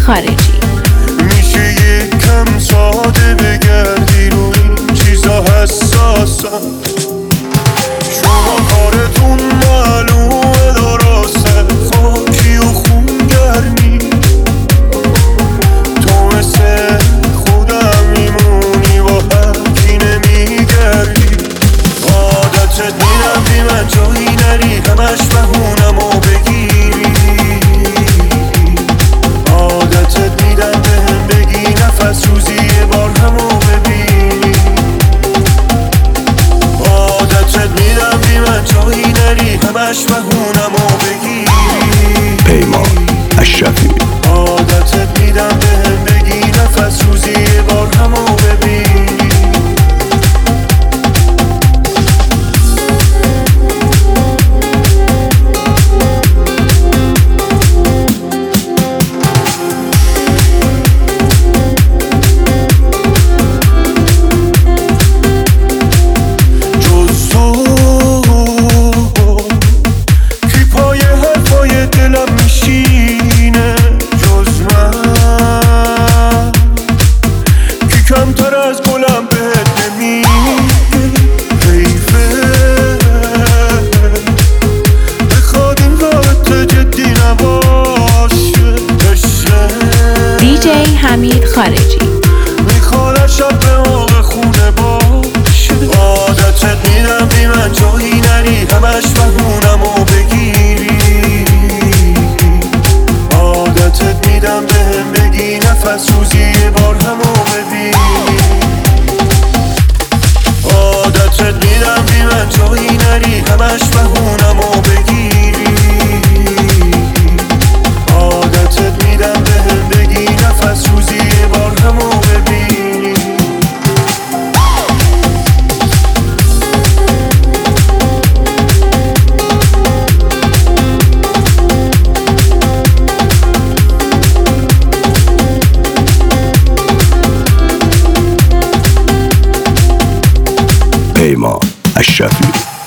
خارجی. میشه یکم ساده بگردی رو این چیزا حساسم. شما کارتون معلومه درسته، خاکی و خونگرمی. تو مثل خودم میمونی با هرکی نمیگردی. عادتت میدم بی من جایی نری، همش بهونم و بگیری. عادتت میدم بهم بگی نفس روزی یه بار همو ببینی. عادتت میدم بی من جایی نری، همش بهونم و بگیری. پیمان اشرفی. عادتت میدم بهم بگی نفس روزی یه بار همو ببینی. کمتر از گلم بهت نمیگه حیفه، بخواد این رابطه جدی نباشه. دیجی حمید خارجی. میخواد شب به موقع خونه باشه. عادتت میدم بی من جایی نری، همش بهونم و بگیری. عادتت میدم بهم بگی نفس روزی یه بار همو ببینی. عادتت میدم بی من جایی نری، همش بهونم و بگیری. عادتت میدم بهم بگی نفس روزی یه بار همو ببینی. پیمان اشرفی.